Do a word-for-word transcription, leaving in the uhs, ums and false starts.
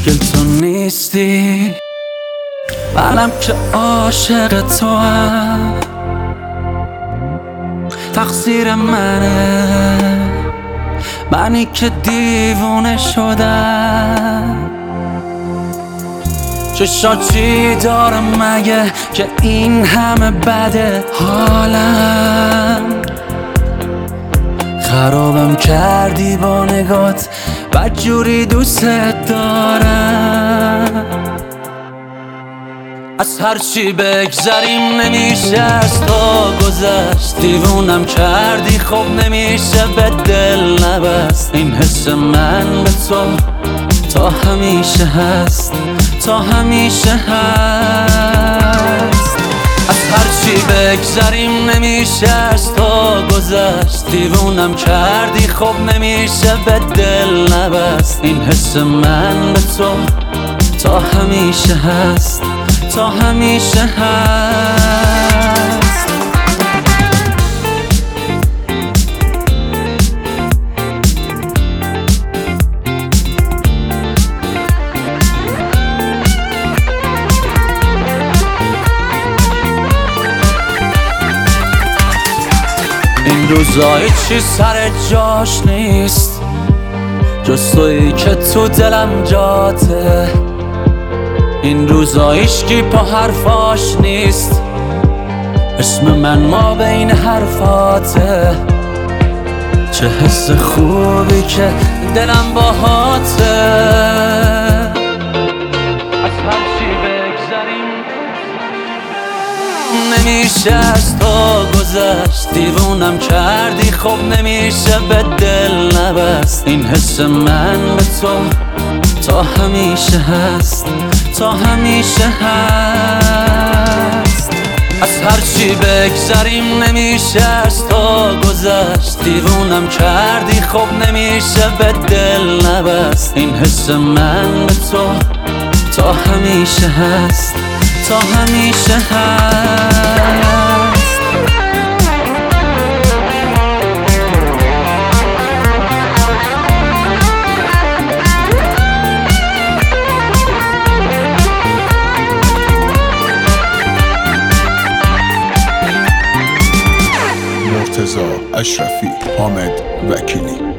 مشکل تو نیستی، منم که عاشق تو هم. تقصیر منه، منی که دیوونه شدم. چشات چی دارم مگه که این همه بده حالم؟ خرابم کردی با نگات، بدجوری دوست دارم. از هرچی بگذریم نمیشه از تو گذشت. دیوونم کردی خب نمیشه به دل نبست. این حس من به تو تا همیشه هست، تا همیشه هست. از هرچی بگذریم نمیشه از تو گذشت. دیوونم کردی خب نمیشه به دل نبست. این حس من به تو تا همیشه هست، تا همیشه هست. این روزا هیچی سر جاش نیست، جز تویی که تو دلم جاته. این روزا هیچکی پا حرفاش نیست، اسم من ما بین حرفاته. چه حس خوبی که دلم باهاته. از هرچی بگذریم نمیشه از تو گذشت. دیوونم کردی خب نمیشه به دل نبست. این حس من به تو تا همیشه هست، تا همیشه هست. از هرچی بگذریم نمیشه از تو گذشت. دیوونم کردی خب نمیشه به دل نبست. این حس من به تو تا همیشه هست، تا همیشه هست. مرتضی اشرفی، حامد وکیلی.